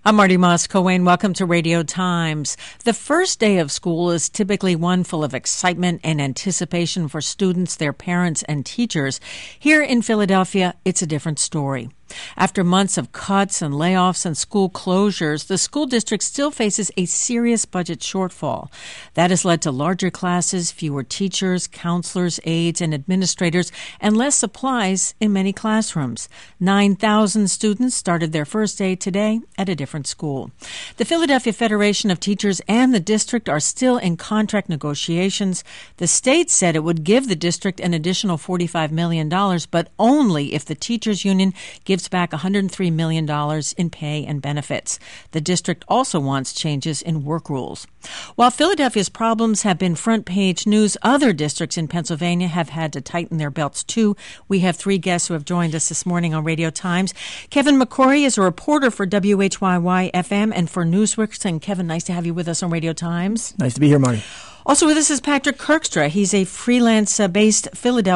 I'm Marty Moss-Coane. Welcome to Radio Times. The first day of school is typically one full of excitement and anticipation for students, their parents, and teachers. Here in Philadelphia, it's a different story. After months of cuts and layoffs and school closures, the school district still faces a serious budget shortfall. That has led to larger classes, fewer teachers, counselors, aides, and administrators, and less supplies in many classrooms. 9,000 students started their first day today at a different school. The Philadelphia Federation of Teachers and the district are still in contract negotiations. The state said it would give the district an additional $45 million, but only if the teachers union gives back $103 million in pay and benefits. The district also wants changes in work rules. While Philadelphia's problems have been front-page news, other districts in Pennsylvania have had to tighten their belts, too. We have three guests who have joined us this morning on Radio Times. Kevin McCrory is a reporter for WHYY-FM and for Newsworks. And Kevin, nice to have you with us on Radio Times. Nice to be here, Marty. Also with us is Patrick Kirkstra. He's a freelance-based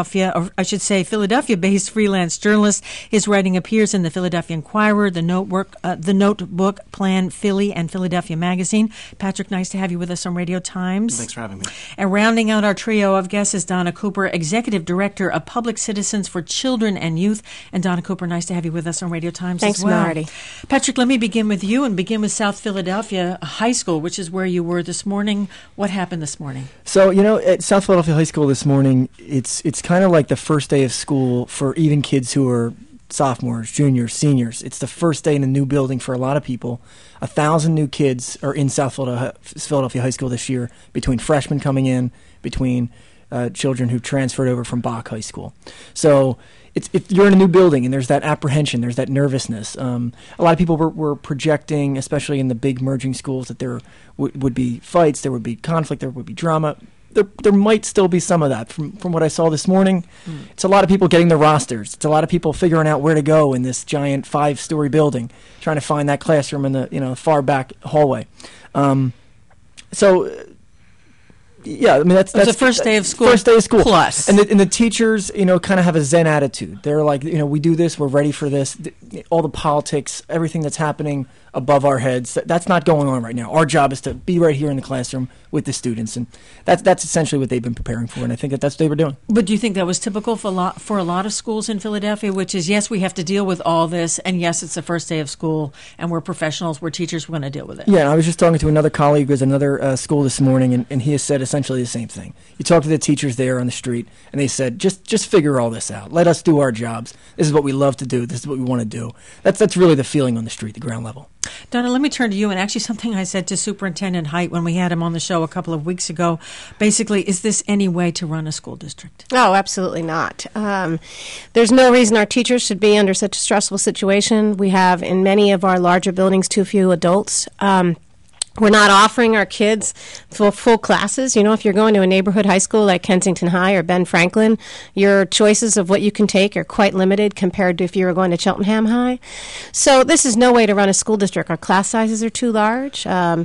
Philadelphia-based freelance journalist. His writing appears in the Philadelphia Inquirer, the Notebook, Plan Philly, and Philadelphia Magazine. Patrick, nice to have you with us on Radio Times. Thanks for having me. And rounding out our trio of guests is Donna Cooper, Executive Director of Public Citizens for Children and Youth. And Donna Cooper, nice to have you with us on Radio Times Thanks, as well. Marty. Patrick, let me begin with you and begin with South Philadelphia High School, which is where you were this morning. What happened this morning? So, at South Philadelphia High School this morning, it's kind of like the first day of school for even kids who are sophomores, juniors, seniors. It's the first day in a new building for a lot of people. 1,000 new kids are in South Philadelphia High School this year, between freshmen coming in, between children who transferred over from Bach High School. So you're in a new building, and there's that apprehension, there's that nervousness. A lot of people were projecting, especially in the big merging schools, that there would be fights, there would be conflict, there would be drama. There might still be some of that. From what I saw this morning, It's a lot of people getting the rosters. It's a lot of people figuring out where to go in this giant 5-story building, trying to find that classroom in the far back hallway. Yeah, I mean that's the first day of school. First day of school. Plus, and the teachers, kind of have a Zen attitude. They're like, we do this, we're ready for this. All the politics, everything that's happening above our heads, that's not going on right now. Our job is to be right here in the classroom with the students, and that's essentially what they've been preparing for. And I think that's what they were doing. But do you think that was typical for a lot of schools in Philadelphia? Which is, yes, we have to deal with all this, and yes, it's the first day of school, and we're professionals, we're teachers, we're going to deal with it. Yeah, and I was just talking to another colleague who was at another school this morning, and he has said essentially the same thing. You talk to the teachers there on the street, and they said, just figure all this out. Let us do our jobs. This is what we love to do. This is what we want to do. That's really the feeling on the street, the ground level. Donna, let me turn to you, and actually something I said to Superintendent Height when we had him on the show a couple of weeks ago. Basically, is this any way to run a school district? Oh, absolutely not. There's no reason our teachers should be under such a stressful situation. We have, in many of our larger buildings, too few adults. We're not offering our kids full classes. If you're going to a neighborhood high school like Kensington High or Ben Franklin, your choices of what you can take are quite limited compared to if you were going to Cheltenham High. So this is no way to run a school district. Our class sizes are too large, and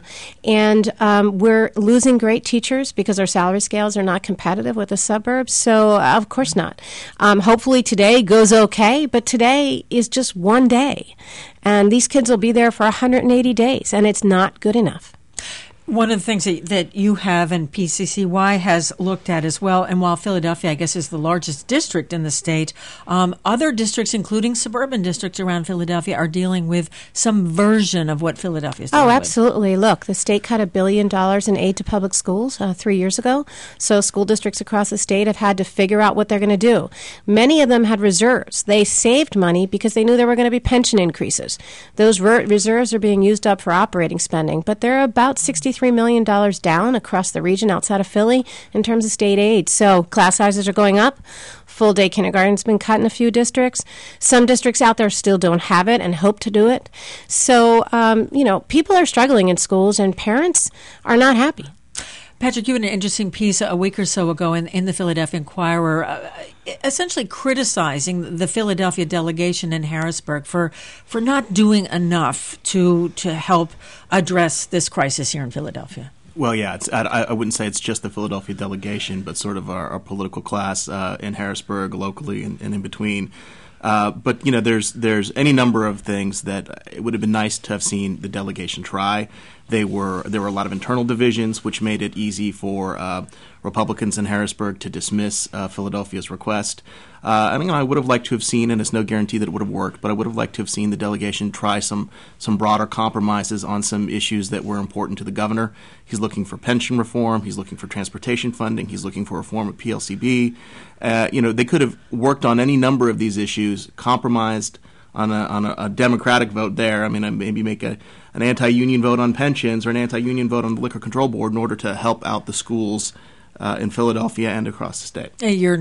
we're losing great teachers because our salary scales are not competitive with the suburbs. So, of course not. Hopefully today goes okay, but today is just one day. And these kids will be there for 180 days, and it's not good enough. One of the things that you have and PCCY has looked at as well, and while Philadelphia, I guess, is the largest district in the state, other districts, including suburban districts around Philadelphia, are dealing with some version of what Philadelphia is dealing with. Oh, absolutely. Look, the state cut $1 billion in aid to public schools 3 years ago, so school districts across the state have had to figure out what they're going to do. Many of them had reserves. They saved money because they knew there were going to be pension increases. Those reserves are being used up for operating spending, but they're about $63 million down across the region outside of Philly in terms of state aid. So class sizes are going up. Full-day kindergarten's been cut in a few districts. Some districts out there still don't have it and hope to do it. So, people are struggling in schools, and parents are not happy. Patrick, you had an interesting piece a week or so ago in the Philadelphia Inquirer, essentially criticizing the Philadelphia delegation in Harrisburg for not doing enough to help address this crisis here in Philadelphia. Well, yeah, I wouldn't say it's just the Philadelphia delegation, but sort of our political class in Harrisburg, locally, and in between. But there's any number of things that it would have been nice to have seen the delegation try. There were a lot of internal divisions, which made it easy for Republicans in Harrisburg to dismiss Philadelphia's request. I would have liked to have seen, and it's no guarantee that it would have worked, but I would have liked to have seen the delegation try some broader compromises on some issues that were important to the governor. He's looking for pension reform. He's looking for transportation funding. He's looking for reform of PLCB. They could have worked on any number of these issues, compromised on a Democratic vote there. Maybe make an anti-union vote on pensions or an anti-union vote on the Liquor Control Board in order to help out the schools in Philadelphia and across the state.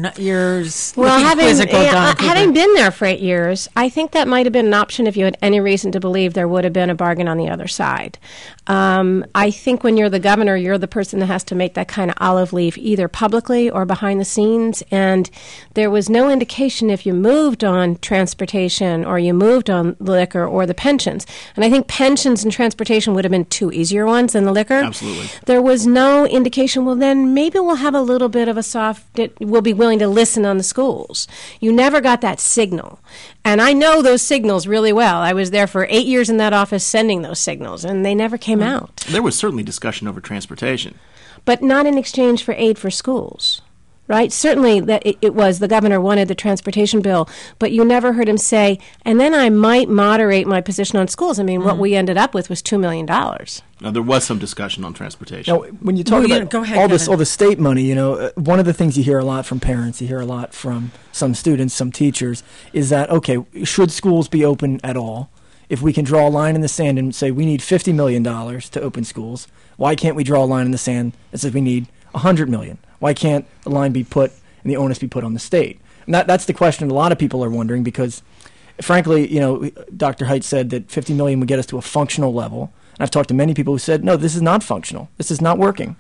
Having been there for 8 years, I think that might have been an option if you had any reason to believe there would have been a bargain on the other side. I think when you're the governor, you're the person that has to make that kind of olive leaf either publicly or behind the scenes, and there was no indication if you moved on transportation or you moved on liquor or the pensions. And I think pensions and transportation would have been two easier ones than the liquor. Absolutely. There was no indication, well, then maybe we'll have a little bit of we'll be willing to listen on the schools. You never got that signal. And I know those signals really well. I was there for 8 years in that office sending those signals, and they never came out. There was certainly discussion over transportation. But not in exchange for aid for schools, right? Certainly that it was the governor wanted the transportation bill, but you never heard him say, and then I might moderate my position on schools. What we ended up with was $2 million. Now, there was some discussion on transportation. Now, when you talk about all the state money, one of the things you hear a lot from parents, you hear a lot from some students, some teachers, is that, okay, should schools be open at all? If we can draw a line in the sand and say we need $50 million to open schools, why can't we draw a line in the sand that says we need $100 million? Why can't the line be put and the onus be put on the state? And that's the question a lot of people are wondering because, frankly, Dr. Hite said that $50 million would get us to a functional level. And I've talked to many people who said, no, this is not functional. This is not working.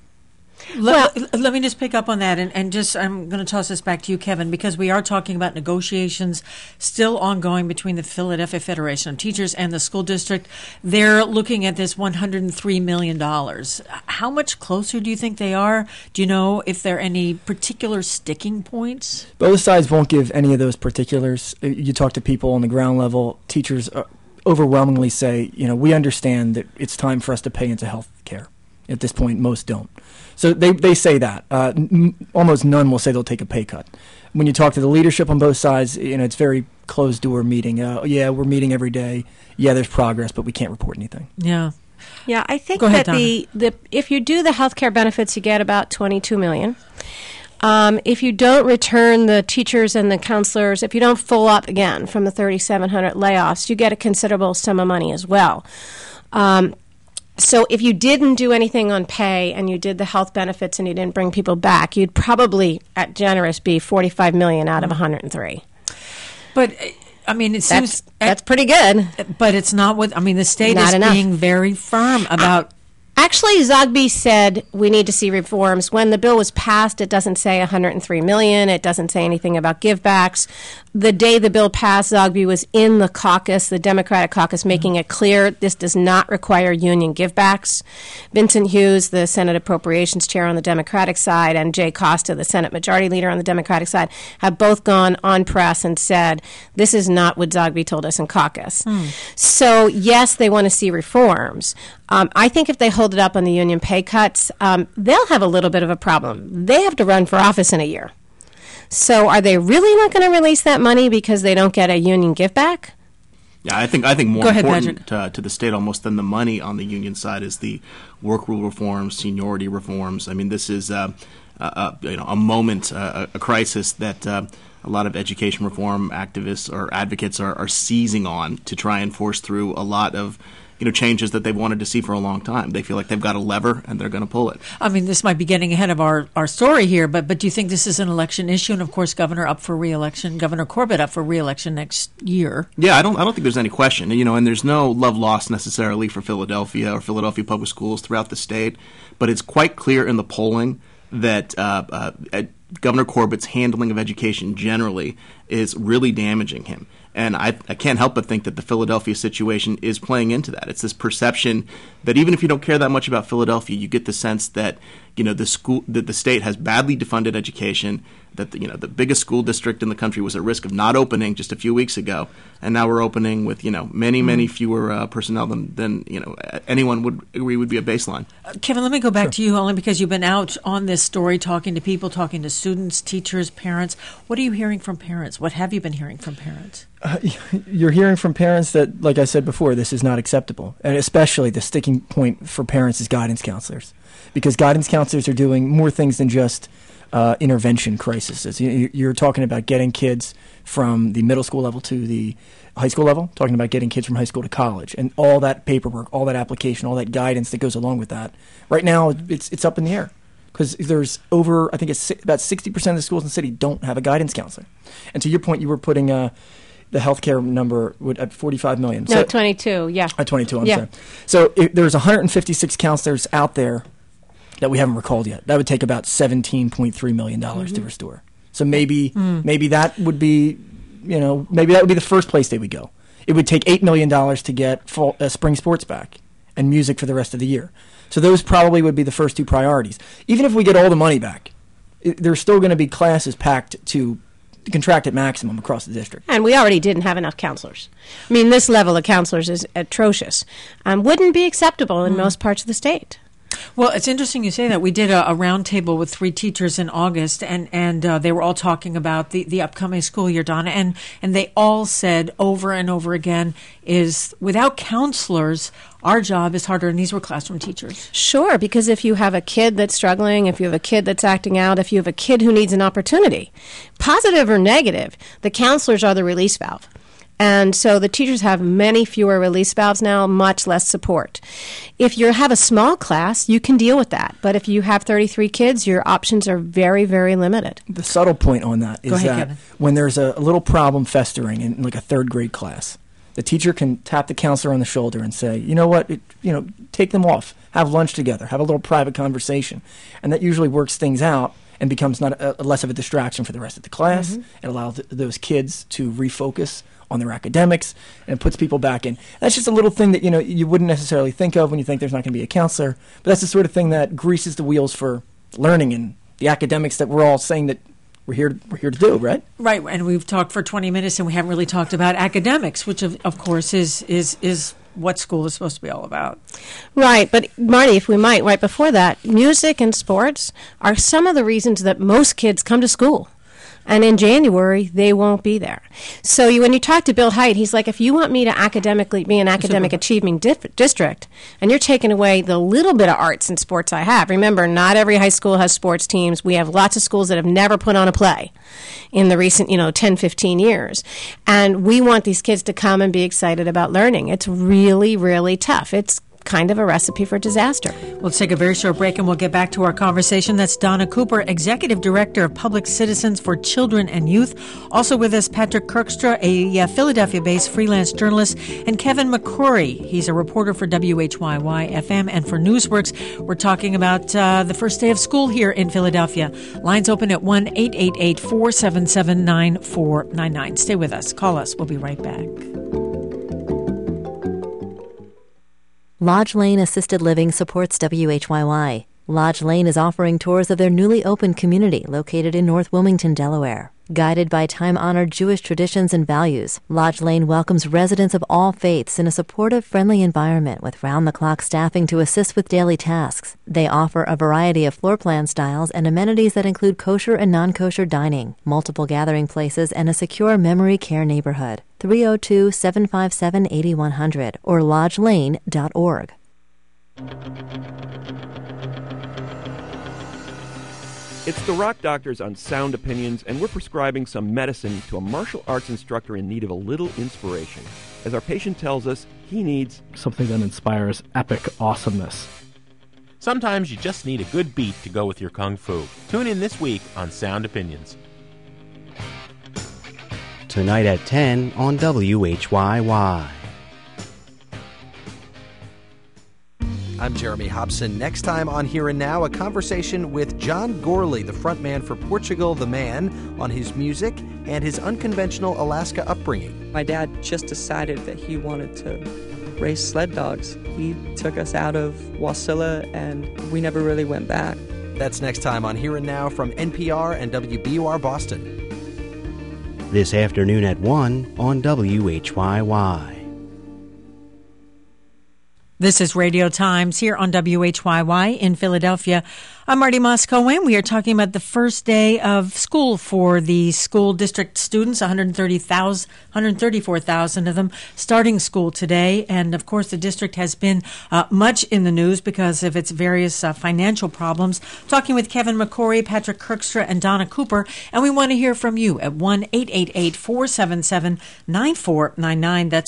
Let me just pick up on that, and just I'm going to toss this back to you, Kevin, because we are talking about negotiations still ongoing between the Philadelphia Federation of Teachers and the school district. They're looking at this $103 million. How much closer do you think they are? Do you know if there are any particular sticking points? Both sides won't give any of those particulars. You talk to people on the ground level, teachers overwhelmingly say, we understand that it's time for us to pay into health care. At this point, most don't. So they say that. Almost none will say they'll take a pay cut. When you talk to the leadership on both sides, it's very closed-door meeting. We're meeting every day. Yeah, there's progress, but we can't report anything. Yeah. Yeah, I think Go ahead, that if you do the health care benefits, you get about $22 million. If you don't return the teachers and the counselors, if you don't full up again from the 3,700 layoffs, you get a considerable sum of money as well. So if you didn't do anything on pay and you did the health benefits and you didn't bring people back, you'd probably, at generous, be $45 million out of 103. But it seems that's pretty good. But it's not what the state not is enough. Being very firm about. Actually, Zogby said we need to see reforms. When the bill was passed, it doesn't say $103 million. It doesn't say anything about givebacks. The day the bill passed, Zogby was in the caucus, the Democratic caucus, making it clear this does not require union givebacks. Vincent Hughes, the Senate Appropriations Chair on the Democratic side, and Jay Costa, the Senate Majority Leader on the Democratic side, have both gone on press and said this is not what Zogby told us in caucus. So, yes, they want to see reforms. I think if they hold it up on the union pay cuts, they'll have a little bit of a problem. They have to run for office in a year. So are they really not going to release that money because they don't get a union give back? Yeah, I think more important to the state almost than the money on the union side is the work rule reforms, seniority reforms. This is a moment, a crisis that a lot of education reform activists or advocates are seizing on to try and force through a lot of changes that they've wanted to see for a long time. They feel like they've got a lever and they're going to pull it. This might be getting ahead of our story here, but do you think this is an election issue? And of course, Governor Corbett up for re-election next year. Yeah, I don't think there's any question. And there's no love lost necessarily for Philadelphia or Philadelphia public schools throughout the state, but it's quite clear in the polling that Governor Corbett's handling of education generally is really damaging him. And I can't help but think that the Philadelphia situation is playing into that. It's this perception that even if you don't care that much about Philadelphia, you get the sense that the state has badly defunded education, that the biggest school district in the country was at risk of not opening just a few weeks ago, and now we're opening with many fewer personnel than anyone would agree would be a baseline. Kevin, let me go back to you only because you've been out on this story, talking to people, talking to students, teachers, parents. What are you hearing from parents? What have you been hearing from parents? You're hearing from parents that, like I said before, this is not acceptable, and especially the sticking point for parents is guidance counselors, because guidance counselors are doing more things than just intervention crises. You're talking about getting kids from the middle school level to the high school level, talking about getting kids from high school to college, and all that paperwork, all that application, all that guidance that goes along with that. Right now, it's up in the air because there's I think it's about 60% of the schools in the city don't have a guidance counselor. And to your point, you were putting the healthcare number at 45 million. No, 22, yeah. At 22, I'm sorry. So there's 156 counselors out there that we haven't recalled yet. That would take about $17.3 million to restore. So maybe that would be, maybe that would be the first place they would go. It would take $8 million to get spring sports back and music for the rest of the year. So those probably would be the first two priorities. Even if we get all the money back, there's still going to be classes packed to contract at maximum across the district. And we already didn't have enough counselors. I mean, this level of counselors is atrocious. Wouldn't be acceptable in most parts of the state. Well, it's interesting you say that. We did a roundtable with 3 teachers in August, and they were all talking about the upcoming school year, Donna, and they all said over and over again is without counselors, our job is harder, and these were classroom teachers. Sure, because if you have a kid that's struggling, if you have a kid that's acting out, if you have a kid who needs an opportunity, positive or negative, the counselors are the release valve. And so the teachers have many fewer release valves now, much less support. If you have a small class, you can deal with that. But if you have 33 kids, your options are very, very limited. The subtle point on that is that Kevin. When there's a little problem festering in like a 3rd grade class, the teacher can tap the counselor on the shoulder and say, you know what, take them off, have lunch together, have a little private conversation. And that usually works things out and becomes not less of a distraction for the rest of the class. It allows those kids to refocus on their academics, and it puts people back in. That's just a little thing that you wouldn't necessarily think of when you think there's not going to be a counselor, but that's the sort of thing that greases the wheels for learning and the academics that we're all saying that we're here to do, right? Right, and we've talked for 20 minutes and we haven't really talked about academics, which of course is what school is supposed to be all about. Right, but Marty, if we might, right before that, music and sports are some of the reasons that most kids come to school. And in January, they won't be there. So when you talk to Bill Hite, he's like, if you want me to academically be an academic achieving district, and you're taking away the little bit of arts and sports I have. Remember, not every high school has sports teams. We have lots of schools that have never put on a play in the recent, 10, 15 years. And we want these kids to come and be excited about learning. It's really, really tough. It's kind of a recipe for disaster. We'll take a very short break and we'll get back to our conversation. That's Donna Cooper, Executive Director of Public Citizens for Children and Youth. Also with us, Patrick Kirkstra, a Philadelphia-based freelance journalist, and Kevin McCrory. He's a reporter for WHYY-FM and for Newsworks. We're talking about the first day of school here in Philadelphia. Lines open at 1-888-477-9499. Stay with us. Call us. We'll be right back. Lodge Lane Assisted Living supports WHYY. Lodge Lane is offering tours of their newly opened community located in North Wilmington, Delaware. Guided by time-honored Jewish traditions and values, Lodge Lane welcomes residents of all faiths in a supportive, friendly environment with round-the-clock staffing to assist with daily tasks. They offer a variety of floor plan styles and amenities that include kosher and non-kosher dining, multiple gathering places, and a secure memory care neighborhood. 302-757-8100 or lodgelane.org. It's the Rock Doctors on Sound Opinions, and we're prescribing some medicine to a martial arts instructor in need of a little inspiration. As our patient tells us, he needs something that inspires epic awesomeness. Sometimes you just need a good beat to go with your kung fu. Tune in this week on Sound Opinions. Tonight at 10 on WHYY. I'm Jeremy Hobson. Next time on Here and Now, a conversation with John Gourley, the frontman for Portugal the Man, on his music and his unconventional Alaska upbringing. My dad just decided that he wanted to race sled dogs. He took us out of Wasilla and we never really went back. That's next time on Here and Now from NPR and WBUR Boston. This afternoon at 1 on WHYY. This is Radio Times here on WHYY in Philadelphia. I'm Marty Moscow, we are talking about the first day of school for the school district students, 134,000 of them starting school today. And, of course, the district has been much in the news because of its various financial problems. Talking with Kevin McCory, Patrick Kirkstra, and Donna Cooper. And we want to hear from you at 1-888-477-9499. That's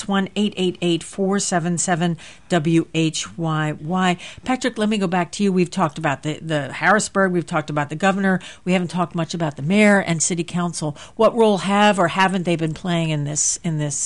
1-888-477-WHYY. Patrick, let me go back to you. We've talked about the Harrisburg. We've talked about the governor. We haven't talked much about the mayor and city council. What role have or haven't they been playing in this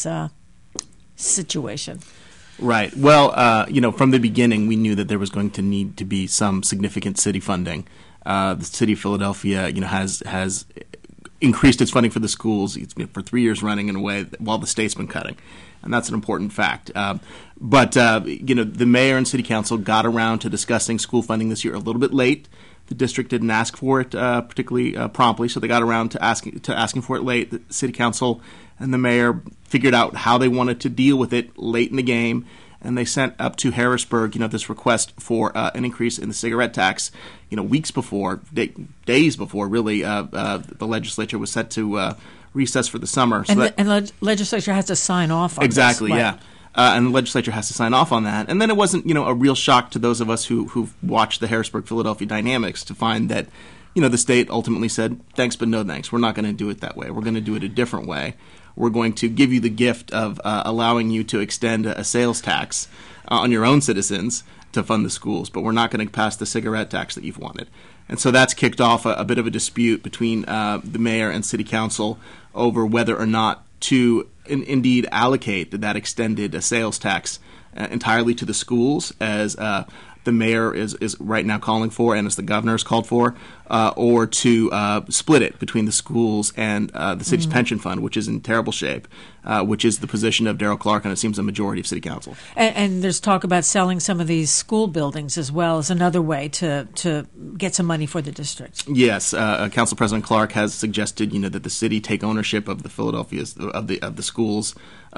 situation? Right. Well, from the beginning, we knew that there was going to need to be some significant city funding. The city of Philadelphia, has increased its funding for the schools for 3 years running in a way while the state's been cutting. And that's an important fact. But the mayor and city council got around to discussing school funding this year a little bit late. The district didn't ask for it particularly promptly, so they got around to asking for it late. The city council and the mayor figured out how they wanted to deal with it late in the game, and they sent up to Harrisburg, this request for an increase in the cigarette tax, weeks before, days before, really, the legislature was set to recess for the summer. So the legislature has to sign off on exactly, this. Yeah. And the legislature has to sign off on that. And then it wasn't, a real shock to those of us who've watched the Harrisburg-Philadelphia dynamics to find that, the state ultimately said, thanks but no thanks. We're not going to do it that way. We're going to do it a different way. We're going to give you the gift of allowing you to extend a sales tax on your own citizens to fund the schools, but we're not going to pass the cigarette tax that you've wanted. And so that's kicked off a bit of a dispute between the mayor and city council over whether or not to indeed allocate that extended sales tax entirely to the schools, as the mayor is right now calling for and as the governor has called for, or to split it between the schools and the city's pension fund, which is in terrible shape, which is the position of Darrell Clark and it seems a majority of city council. And there's talk about selling some of these school buildings as well as another way to get some money for the district. Yes, Council President Clark has suggested that the city take ownership of the Philadelphia's of the schools.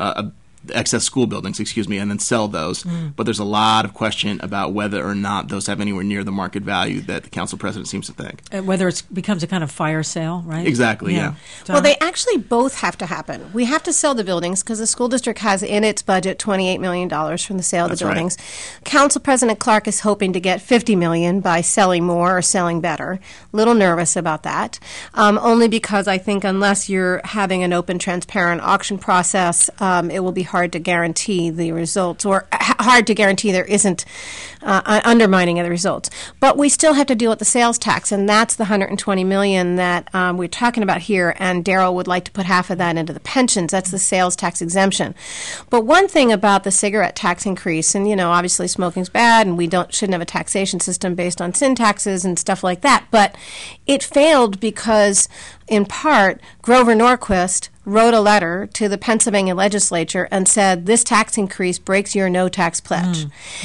The excess school buildings, and then sell those. But there's a lot of question about whether or not those have anywhere near the market value that the council president seems to think. Whether it becomes a kind of fire sale, right? Exactly, yeah. Well, they actually both have to happen. We have to sell the buildings because the school district has in its budget $28 million from the sale of the buildings. Right. Council President Clark is hoping to get $50 million by selling more or selling better. A little nervous about that, only because I think unless you're having an open, transparent auction process, it will be hard to guarantee the results, or hard to guarantee there isn't undermining of the results. But we still have to deal with the sales tax, and that's the $120 million that we're talking about here, and Darrell would like to put half of that into the pensions. That's the sales tax exemption. But one thing about the cigarette tax increase, and obviously smoking's bad, and we shouldn't have a taxation system based on sin taxes and stuff like that, but it failed because, in part, Grover Norquist wrote a letter to the Pennsylvania legislature and said, this tax increase breaks your no-tax pledge.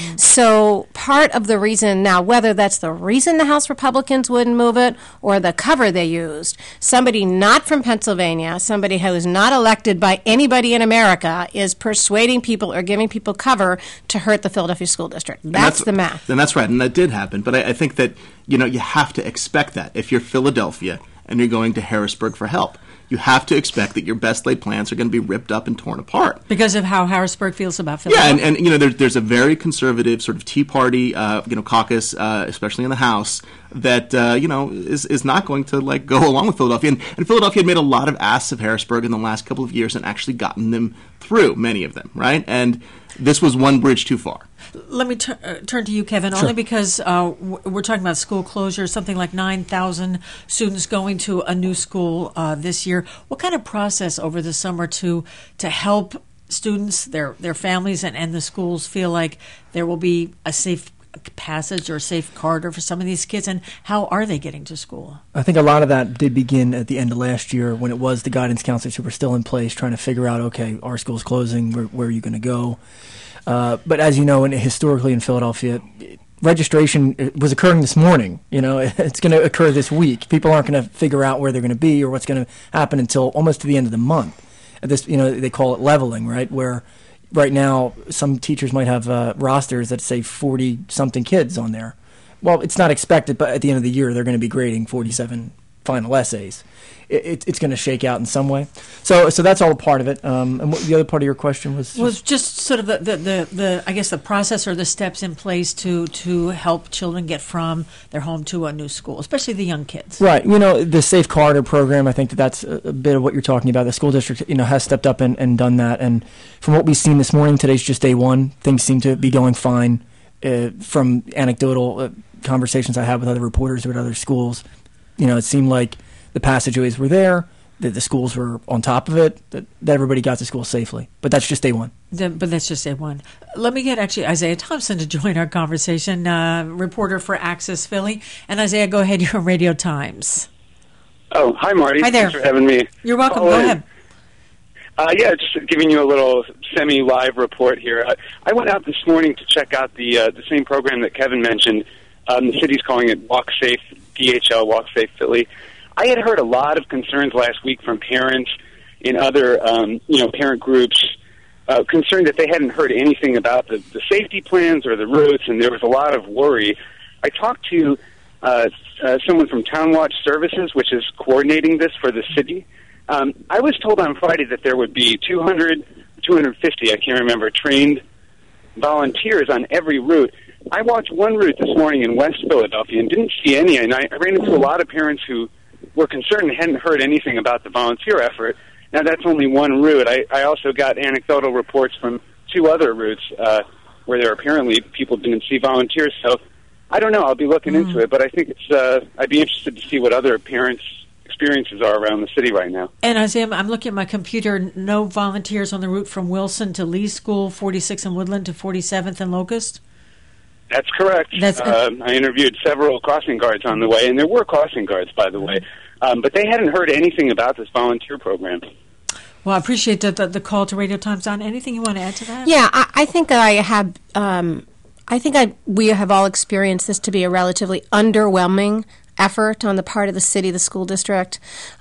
So part of the reason, now whether that's the reason the House Republicans wouldn't move it or the cover they used, somebody not from Pennsylvania, somebody who is not elected by anybody in America, is persuading people or giving people cover to hurt the Philadelphia School District. That's the math. And that's right, and that did happen. But I think that, you have to expect that. If you're Philadelphia and you're going to Harrisburg for help, you have to expect that your best laid plans are going to be ripped up and torn apart. Because of how Harrisburg feels about Philadelphia. Yeah, and there's a very conservative sort of Tea Party, caucus, especially in the House, that, is not going to, go along with Philadelphia. And Philadelphia had made a lot of asks of Harrisburg in the last couple of years and actually gotten them through, many of them, right? And this was one bridge too far. Let me turn to you, Kevin, Sure. only because we're talking about school closure, something like 9,000 students going to a new school this year. What kind of process over the summer to help students, their families, and the schools feel like there will be a safe passage or safe corridor for some of these kids, and how are they getting to school? I think a lot of that did begin at the end of last year when it was the guidance counselors who were still in place trying to figure out, okay, our school's closing, where are you going to go? But as you know, historically in Philadelphia, registration was occurring this morning. It's going to occur this week. People aren't going to figure out where they're going to be or what's going to happen until almost to the end of the month. They call it leveling, right? Where right now some teachers might have rosters that say 40-something kids on there. Well, it's not expected, but at the end of the year, they're going to be grading 47 final essays. It's going to shake out in some way. So that's all a part of it. And what the other part of your question was just sort of the I guess the process or the steps in place to help children get from their home to a new school, especially the young kids. Right. The Safe Corridor program, I think that's a bit of what you're talking about. The school district, has stepped up and done that. And from what we've seen this morning, today's just day one. Things seem to be going fine. From anecdotal conversations I had with other reporters at other schools, it seemed like the passageways were there, that the schools were on top of it, that everybody got to school safely. But that's just day one. But that's just day one. Let me get actually Isaiah Thompson to join our conversation, reporter for Access Philly. And Isaiah, go ahead. You're on Radio Times. Oh, hi, Marty. Hi there. Thanks for having me. You're welcome. Go ahead. Just giving you a little semi-live report here. I went out this morning to check out the same program that Kevin mentioned. The city's calling it Walk Safe, DHL, Walk Safe Philly. I had heard a lot of concerns last week from parents in other, parent groups, concerned that they hadn't heard anything about the safety plans or the routes, and there was a lot of worry. I talked to someone from Town Watch Services, which is coordinating this for the city. I was told on Friday that there would be 200, 250, I can't remember, trained volunteers on every route. I watched one route this morning in West Philadelphia and didn't see any, and I ran into a lot of parents who were concerned and hadn't heard anything about the volunteer effort. Now, that's only one route. I also got anecdotal reports from two other routes where there apparently people didn't see volunteers. So I don't know. I'll be looking into it, but I think I'd be interested to see what other parents' experiences are around the city right now. And Isaiah, I'm looking at my computer. No volunteers on the route from Wilson to Lee School, 46 in Woodland to 47th and Locust? That's correct. I interviewed several crossing guards on the way, and there were crossing guards, by the way, but they hadn't heard anything about this volunteer program. Well, I appreciate the call to Radio Times. Don, anything you want to add to that? Yeah, I think we have all experienced this to be a relatively underwhelming effort on the part of the city, the school district.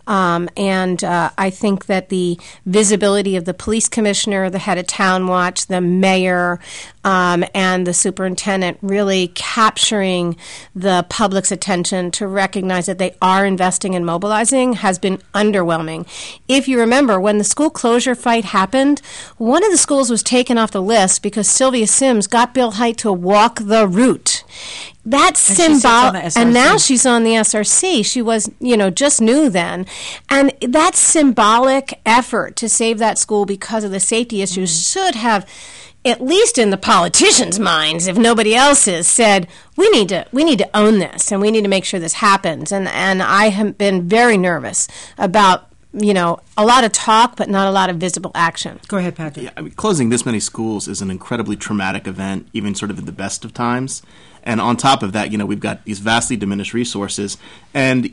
And I think that the visibility of the police commissioner, the head of Town Watch, the mayor, and the superintendent really capturing the public's attention to recognize that they are investing and mobilizing has been underwhelming. If you remember, when the school closure fight happened, one of the schools was taken off the list because Sylvia Sims got Bill Hite to walk the route. That's symbolic, and now she's on the SRC. She was, just new then. And that symbolic effort to save that school because of the safety issues should have, at least in the politicians' minds, if nobody else's, said, we need to own this, and we need to make sure this happens. And I have been very nervous about, a lot of talk, but not a lot of visible action. Go ahead, Patrick. Yeah, closing this many schools is an incredibly traumatic event, even sort of at the best of times. And on top of that, we've got these vastly diminished resources, and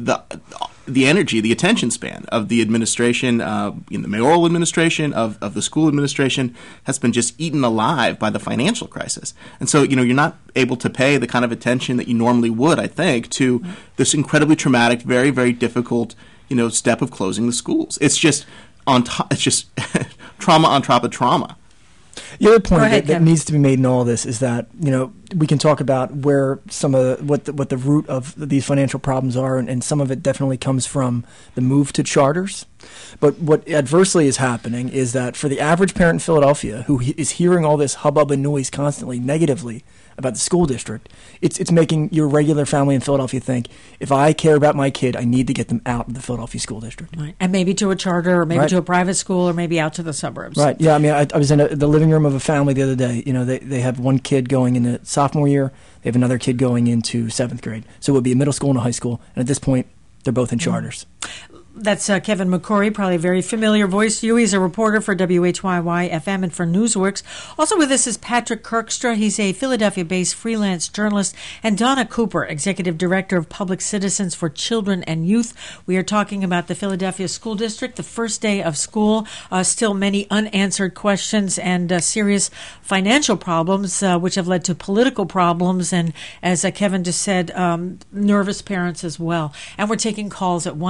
the energy, the attention span of the administration, the mayoral administration, of the school administration has been just eaten alive by the financial crisis. And so, you're not able to pay the kind of attention that you normally would, I think, to this incredibly traumatic, very, very difficult, step of closing the schools. It's just it's just trauma on top of trauma. The other point that needs to be made in all this is that we can talk about where some of what the root of these financial problems are, and some of it definitely comes from the move to charters. But what adversely is happening is that for the average parent in Philadelphia who is hearing all this hubbub and noise constantly negatively about the school district, it's making your regular family in Philadelphia think, if I care about my kid, I need to get them out of the Philadelphia school district. Right. And maybe to a charter, or maybe to a private school, or maybe out to the suburbs. Right. Yeah, I was in the living room of a family the other day. They have one kid going into sophomore year. They have another kid going into 7th grade. So it would be a middle school and a high school. And at this point, they're both in charters. That's Kevin McCrory, probably a very familiar voice to you. He's a reporter for WHYY-FM and for Newsworks. Also with us is Patrick Kirkstra. He's a Philadelphia-based freelance journalist. And Donna Cooper, Executive Director of Public Citizens for Children and Youth. We are talking about the Philadelphia School District, the first day of school. Still many unanswered questions and serious financial problems, which have led to political problems. And as Kevin just said, nervous parents as well. And we're taking calls at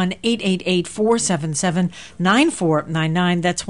1-888-477-9499. That's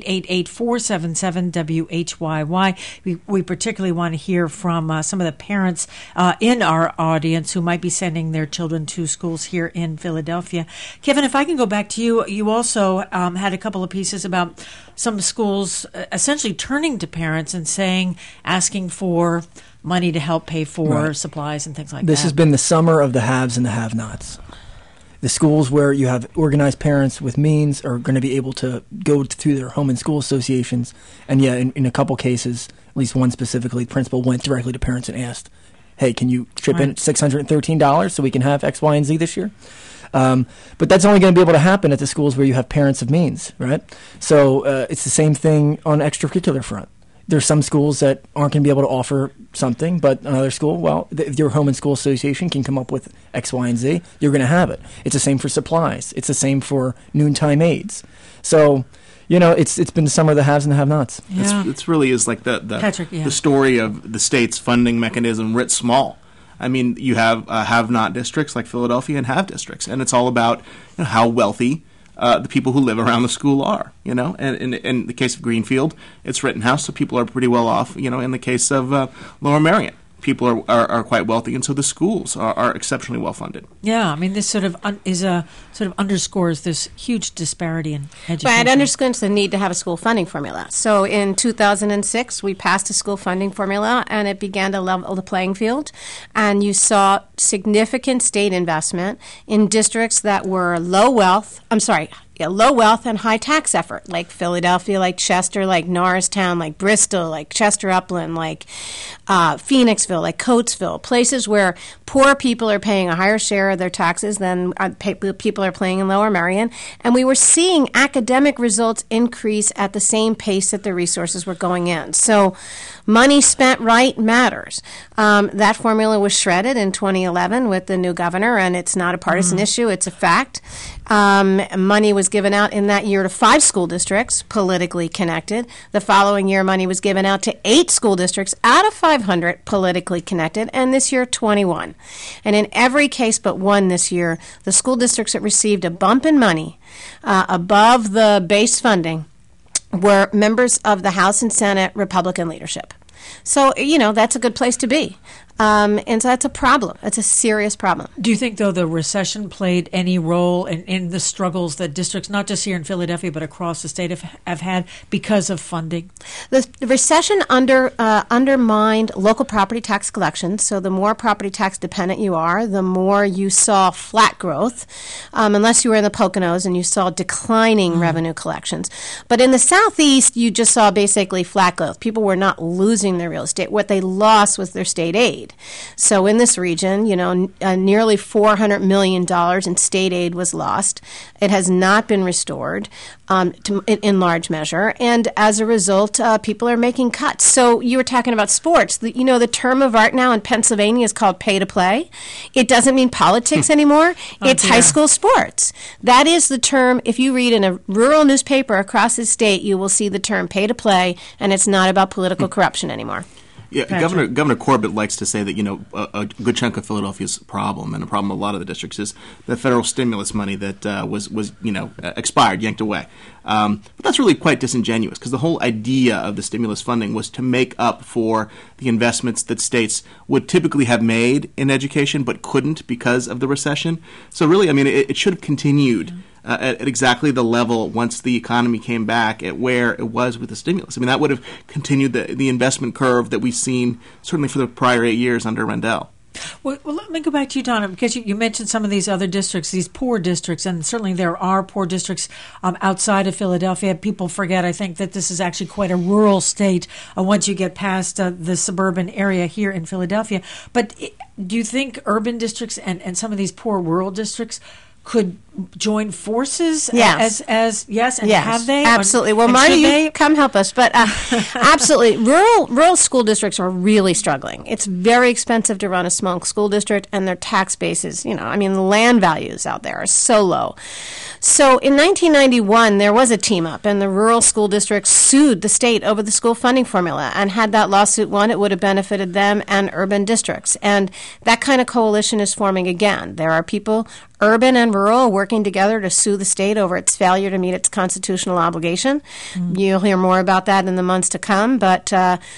1-888-477-WHYY. We particularly want to hear from some of the parents in our audience who might be sending their children to schools here in Philadelphia. Kevin, if I can go back to you, you also had a couple of pieces about some schools essentially turning to parents and asking for money to help pay for supplies and things like that. This has been the summer of the haves and the have-nots. The schools where you have organized parents with means are going to be able to go through their home and school associations. And in a couple cases, at least one specifically, the principal went directly to parents and asked, hey, can you chip in $613 so we can have X, Y, and Z this year? But that's only going to be able to happen at the schools where you have parents of means, right? So it's the same thing on the extracurricular front. There's some schools that aren't going to be able to offer something, but another school, well, if your home and school association can come up with X, Y, and Z, you're going to have it. It's the same for supplies. It's the same for noontime aids. So, it's been the summer of the haves and the have-nots. Yeah. It's really is like the story of the state's funding mechanism writ small. I mean, you have have-not districts like Philadelphia and have districts, and it's all about how wealthy the people who live around the school are, And in the case of Greenfield, it's Rittenhouse, so people are pretty well off. In the case of Lower Merion, people are quite wealthy, and so the schools are exceptionally well funded. Yeah, I mean, this sort of underscores this huge disparity in education. But it underscores the need to have a school funding formula. So in 2006, we passed a school funding formula, and it began to level the playing field. And you saw significant state investment in districts that were low wealth and high tax effort, like Philadelphia, like Chester, like Norristown, like Bristol, like Chester Upland, like Phoenixville, like Coatesville, places where poor people are paying a higher share of their taxes than people are paying in Lower Merion. And we were seeing academic results increase at the same pace that the resources were going in. So money spent right matters. That formula was shredded in 2011 with the new governor, and it's not a partisan issue. It's a fact. Money was given out in that year to 5 school districts, politically connected. The following year, money was given out to 8 school districts out of 500, politically connected, and this year, 21. And in every case but one this year, the school districts that received a bump in money above the base funding were members of the House and Senate Republican leadership. So, that's a good place to be. And so that's a problem. That's a serious problem. Do you think, though, the recession played any role in the struggles that districts, not just here in Philadelphia, but across the state, have had because of funding? The recession undermined local property tax collections. So the more property tax dependent you are, the more you saw flat growth, unless you were in the Poconos and you saw declining revenue collections. But in the Southeast, you just saw basically flat growth. People were not losing their real estate. What they lost was their state aid. So in this region, nearly $400 million in state aid was lost. It has not been restored in large measure. And as a result, people are making cuts. So you were talking about sports. The term of art now in Pennsylvania is called pay to play. It doesn't mean politics anymore. It's high school sports. That is the term. If you read in a rural newspaper across the state, you will see the term pay to play, and it's not about political corruption anymore. Yeah, Governor Corbett likes to say that a good chunk of Philadelphia's problem, and a problem of a lot of the districts, is the federal stimulus money that was expired, yanked away. But that's really quite disingenuous, because the whole idea of the stimulus funding was to make up for the investments that states would typically have made in education but couldn't because of the recession. So really, it should have continued at exactly the level once the economy came back at where it was with the stimulus. That would have continued the investment curve that we've seen certainly for the prior 8 years under Rendell. Well, let me go back to you, Donna, because you mentioned some of these other districts, these poor districts, and certainly there are poor districts outside of Philadelphia. People forget, I think, that this is actually quite a rural state once you get past the suburban area here in Philadelphia. But do you think urban districts and some of these poor rural districts could join forces? Yes. Yes, and yes, have they? Absolutely. Well, Marty, you come help us. But absolutely, rural school districts are really struggling. It's very expensive to run a small school district, and their tax bases, the land values out there are so low. So in 1991, there was a team up, and the rural school districts sued the state over the school funding formula. And had that lawsuit won, it would have benefited them and urban districts. And that kind of coalition is forming again. There are people, urban and rural, working together to sue the state over its failure to meet its constitutional obligation. You'll hear more about that in the months to come. But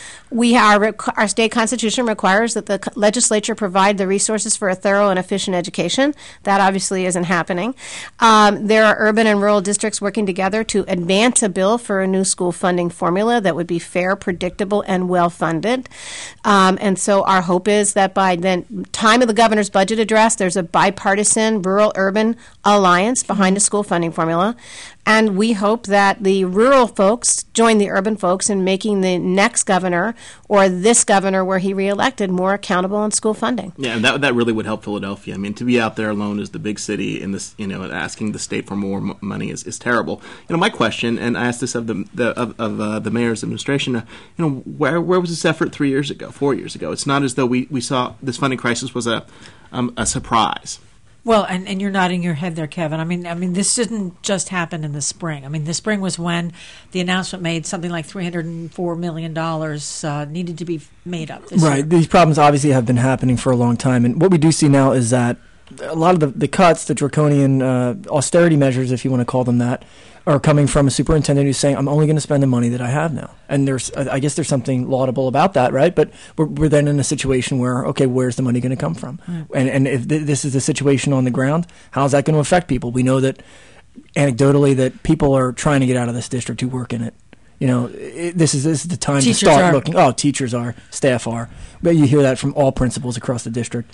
our state constitution requires that the legislature provide the resources for a thorough and efficient education. That obviously isn't happening. There are urban and rural districts working together to advance a bill for a new school funding formula that would be fair, predictable, and well-funded. And so our hope is that by the time of the governor's budget address, there's a bipartisan rural-urban alliance behind a school funding formula. And we hope that the rural folks join the urban folks in making the next governor or this governor where he reelected more accountable on school funding. Yeah, and that really would help Philadelphia. I mean, to be out there alone as the big city in this, asking the state for more money is terrible. My question, and I asked this of the mayor's administration, where was this effort 3 years ago, 4 years ago? It's not as though we saw this funding crisis was a surprise. Well, and you're nodding your head there, Kevin. I mean, this didn't just happen in the spring. I mean, the spring was when the announcement made something like $304 million needed to be made up this year. These problems obviously have been happening for a long time. And what we do see now is that a lot of the cuts, the draconian austerity measures, if you want to call them that, are coming from a superintendent who's saying, I'm only going to spend the money that I have now. And I guess there's something laudable about that, right? But we're then in a situation where, okay, where's the money going to come from? Right. And if this is the situation on the ground, how is that going to affect people? We know that anecdotally that people are trying to get out of this district who work in it. This is the time to start looking. Oh, teachers are, staff are. But you hear that from all principals across the district.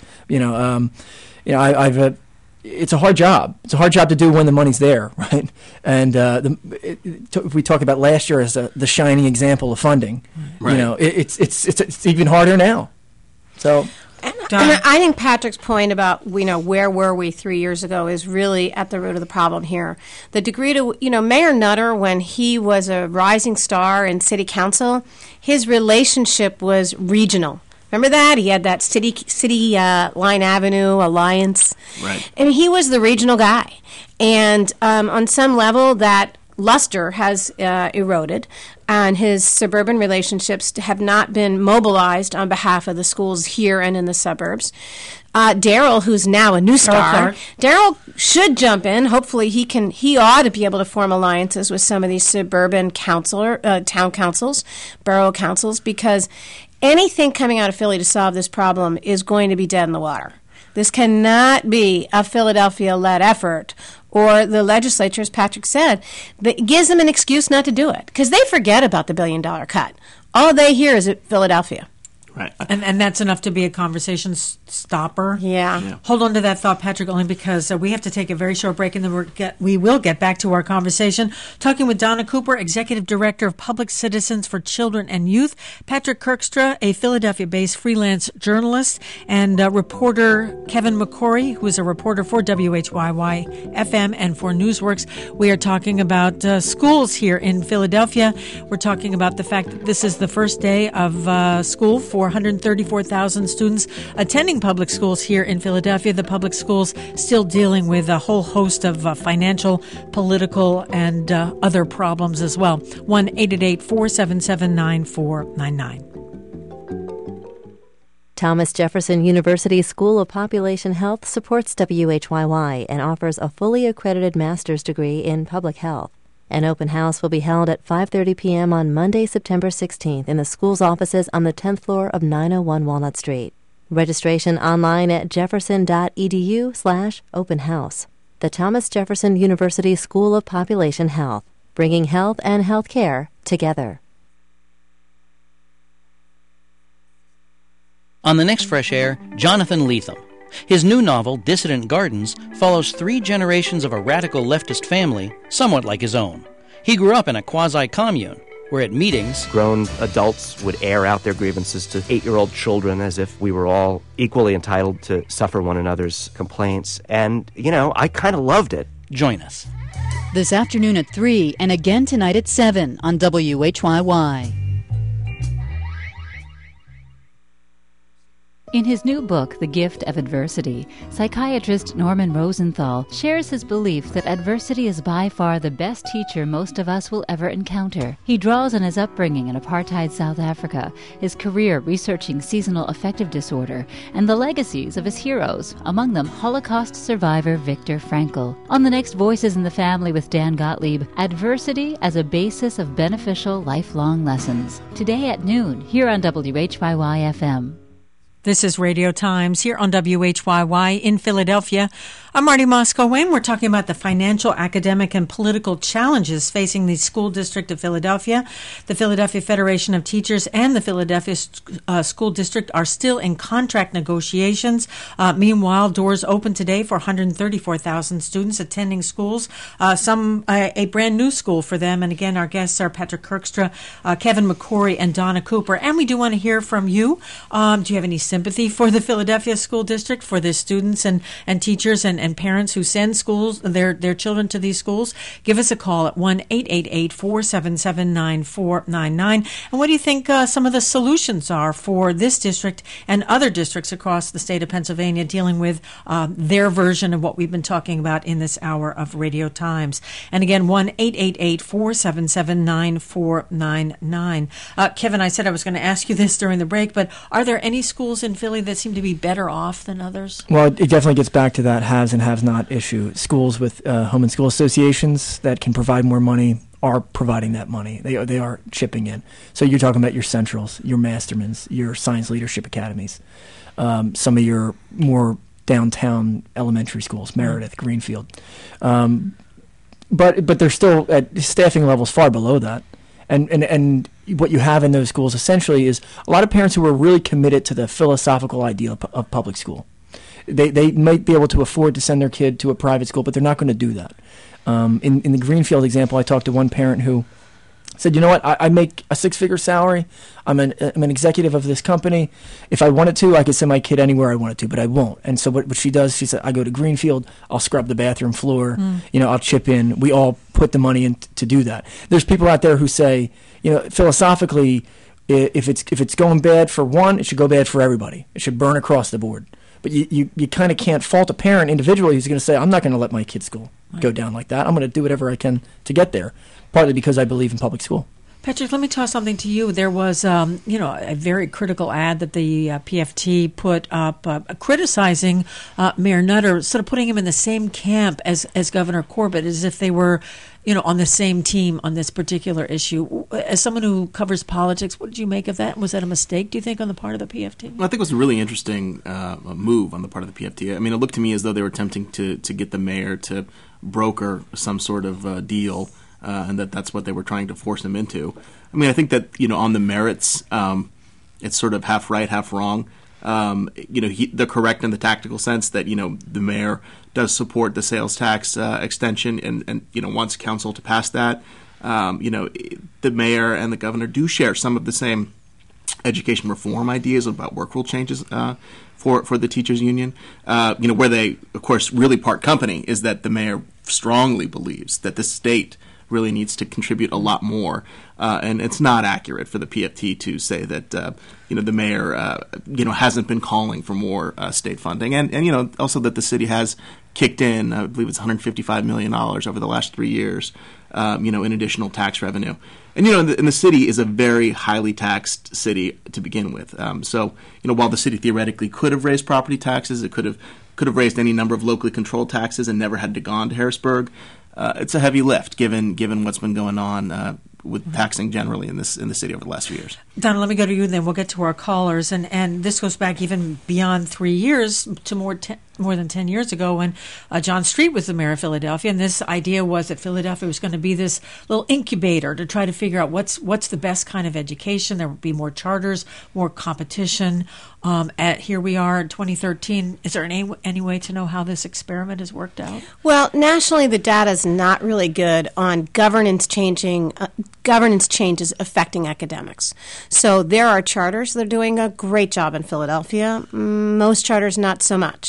It's a hard job. It's a hard job to do when the money's there, right? And if we talk about last year as the shining example of funding, right. It's even harder now. So, and I think Patrick's point about where were we 3 years ago is really at the root of the problem here. The degree to Mayor Nutter, when he was a rising star in city council, his relationship was regional. Remember that? He had that city Line Avenue alliance. Right. And he was the regional guy. And on some level, that luster has eroded, and his suburban relationships have not been mobilized on behalf of the schools here and in the suburbs. Daryl, who's now a new star, Daryl should jump in. Hopefully he ought to be able to form alliances with some of these suburban town councils, borough councils, because anything coming out of Philly to solve this problem is going to be dead in the water. This cannot be a Philadelphia-led effort, or the legislature, as Patrick said, that gives them an excuse not to do it, because they forget about the $1 billion cut. All they hear is Philadelphia. Right. And that's enough to be a conversation stopper. Yeah. Hold on to that thought, Patrick, only because we have to take a very short break, and then we will get back to our conversation, talking with Donna Cooper, Executive Director of Public Citizens for Children and Youth, Patrick Kirkstra, a Philadelphia-based freelance journalist, and reporter Kevin McCory, who is a reporter for WHYY FM and for Newsworks. We are talking about schools here in Philadelphia. We're talking about the fact that this is the first day of school for 134,000 students attending public schools here in Philadelphia. The public schools still dealing with a whole host of financial, political, and other problems as well. 1-888-477-9499. Thomas Jefferson University School of Population Health supports WHYY and offers a fully accredited master's degree in public health. An open house will be held at 5:30 p.m. on Monday, September 16th in the school's offices on the 10th floor of 901 Walnut Street. Registration online at jefferson.edu/open house. The Thomas Jefferson University School of Population Health, bringing health and healthcare together. On the next Fresh Air, Jonathan Lethem. His new novel, Dissident Gardens, follows 3 generations of a radical leftist family, somewhat like his own. He grew up in a quasi-commune, where at meetings, grown adults would air out their grievances to 8-year-old children as if we were all equally entitled to suffer one another's complaints. And, I kind of loved it. Join us. This afternoon at 3 and again tonight at 7 on WHYY. In his new book, The Gift of Adversity, psychiatrist Norman Rosenthal shares his belief that adversity is by far the best teacher most of us will ever encounter. He draws on his upbringing in apartheid South Africa, his career researching seasonal affective disorder, and the legacies of his heroes, among them Holocaust survivor Viktor Frankl. On the next Voices in the Family with Dan Gottlieb, adversity as a basis of beneficial lifelong lessons. Today at noon, here on WHYY-FM. This is Radio Times here on WHYY in Philadelphia. I'm Marty Moscow-Wayne. We're talking about the financial, academic, and political challenges facing the school district of Philadelphia. The Philadelphia Federation of Teachers and the Philadelphia School District are still in contract negotiations. Meanwhile, doors open today for 134,000 students attending schools, some a brand new school for them. And again, our guests are Patrick Kirkstra, Kevin McCory, and Donna Cooper. And we do want to hear from you. Do you have any sympathy for the Philadelphia School District, for the students and teachers and parents who send their children to these schools? Give us a call at 1-888-477-9499. And what do you think some of the solutions are for this district and other districts across the state of Pennsylvania dealing with their version of what we've been talking about in this hour of Radio Times? And again, 1-888-477-9499. Kevin, I said I was going to ask you this during the break, but are there any schools in Philly that seem to be better off than others? Well, it definitely gets back to that haves and have not issue. Schools with home and school associations that can provide more money are providing that money. They are chipping in. So you're talking about your Centrals, your Mastermans, your Science Leadership Academies, some of your more downtown elementary schools, Meredith, Greenfield. But they're still at staffing levels far below that. And what you have in those schools essentially is a lot of parents who are really committed to the philosophical idea of public school. They might be able to afford to send their kid to a private school, but they're not going to do that. In the Greenfield example, I talked to one parent who said, you know what, I make a six-figure salary. I'm an executive of this company. If I wanted to, I could send my kid anywhere I wanted to, but I won't. And so what she does, she said, I go to Greenfield, I'll scrub the bathroom floor, I'll chip in. We all put the money in to do that. There's people out there who say, philosophically, if it's going bad for one, it should go bad for everybody. It should burn across the board. But you kind of can't fault a parent individually who's going to say, I'm not going to let my kid's school go down like that. I'm going to do whatever I can to get there, partly because I believe in public school. Patrick, let me toss something to you. There was, a very critical ad that the PFT put up criticizing Mayor Nutter, sort of putting him in the same camp as Governor Corbett, as if they were, on the same team on this particular issue. As someone who covers politics, what did you make of that? Was that a mistake, do you think, on the part of the PFT? Well, I think it was a really interesting move on the part of the PFT. I mean, it looked to me as though they were attempting to get the mayor to broker some sort of deal, and that's what they were trying to force him into. I mean, I think that, on the merits, it's sort of half right, half wrong. They're correct in the tactical sense that, the mayor does support the sales tax extension and wants council to pass that. The mayor and the governor do share some of the same education reform ideas about work rule changes for the teachers union. Where they, of course, really part company is that the mayor strongly believes that the state really needs to contribute a lot more, and it's not accurate for the PFT to say that the mayor hasn't been calling for more state funding, and also that the city has kicked in, I believe it's $155 million over the last 3 years, in additional tax revenue. And and the city is a very highly taxed city to begin with. So while the city theoretically could have raised property taxes, it could have raised any number of locally controlled taxes and never had to go on to Harrisburg. It's a heavy lift given what's been going on with taxing generally in the city over the last few years. Donna, let me go to you, and then we'll get to our callers. And this goes back even beyond 3 years to more than 10 years ago when John Street was the mayor of Philadelphia, and this idea was that Philadelphia was going to be this little incubator to try to figure out what's the best kind of education. There would be more charters, more competition. Here we are in 2013. Is there any way to know how this experiment has worked out? Well, nationally, the data is not really good on governance changes affecting academics. So there are charters that are doing a great job in Philadelphia. Most charters, not so much.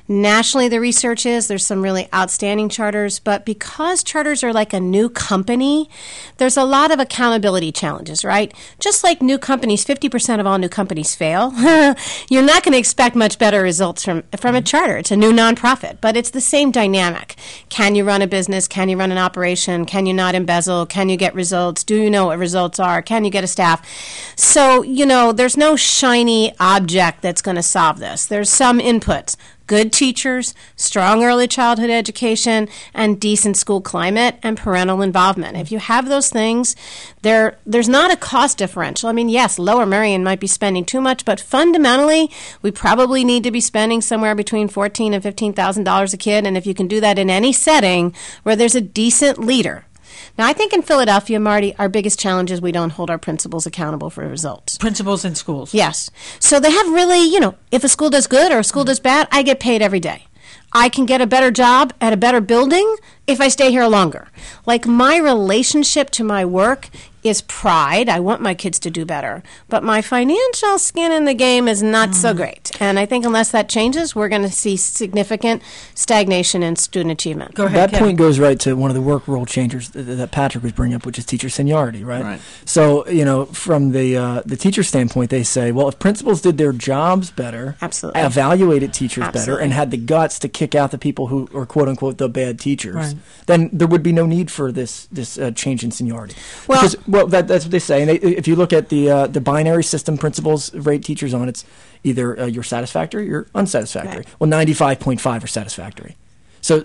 Nationally, the research is there's some really outstanding charters, but because charters are like a new company, there's a lot of accountability challenges, right? Just like new companies, 50% of all new companies fail. You're not going to expect much better results from a charter. It's a new nonprofit, but it's the same dynamic. Can you run a business? Can you run an operation? Can you not embezzle? Can you get results? Do you know what results are? Can you get a staff? So, there's no shiny object that's going to solve this. There's some inputs. Good teachers, strong early childhood education, and decent school climate and parental involvement. If you have those things, there's not a cost differential. I mean, yes, Lower Merion might be spending too much, but fundamentally, we probably need to be spending somewhere between $14,000 and $15,000 a kid, and if you can do that in any setting where there's a decent leader. Now, I think in Philadelphia, Marty, our biggest challenge is we don't hold our principals accountable for results. Principals in schools. Yes. So they have really, if a school does good or a school does bad, I get paid every day. I can get a better job at a better building if I stay here longer. Like, my relationship to my work is pride. I want my kids to do better. But my financial skin in the game is not so great. And I think unless that changes, we're going to see significant stagnation in student achievement. Go ahead, that Kevin. Point goes right to one of the work rule changes that Patrick was bringing up, which is teacher seniority, right? So, from the teacher standpoint, they say, well, if principals did their jobs better, absolutely, evaluated teachers better, and had the guts to kick out the people who are, quote-unquote, the bad teachers, then there would be no need for this change in seniority. Well, that's what they say. And if you look at the binary system principals rate teachers on, it's either you're satisfactory or you're unsatisfactory. Right. Well, 95.5 are satisfactory. So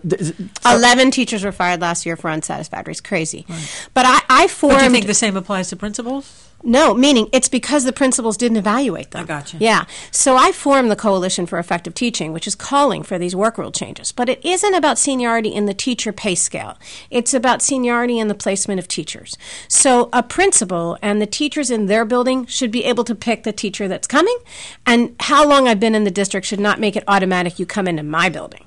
11 teachers were fired last year for unsatisfactory. It's crazy. Right. But I formed... But do you think the same applies to principals? No, meaning it's because the principals didn't evaluate them. I gotcha. Yeah. So I formed the Coalition for Effective Teaching, which is calling for these work rule changes. But it isn't about seniority in the teacher pay scale. It's about seniority in the placement of teachers. So a principal and the teachers in their building should be able to pick the teacher that's coming, and how long I've been in the district should not make it automatic you come into my building.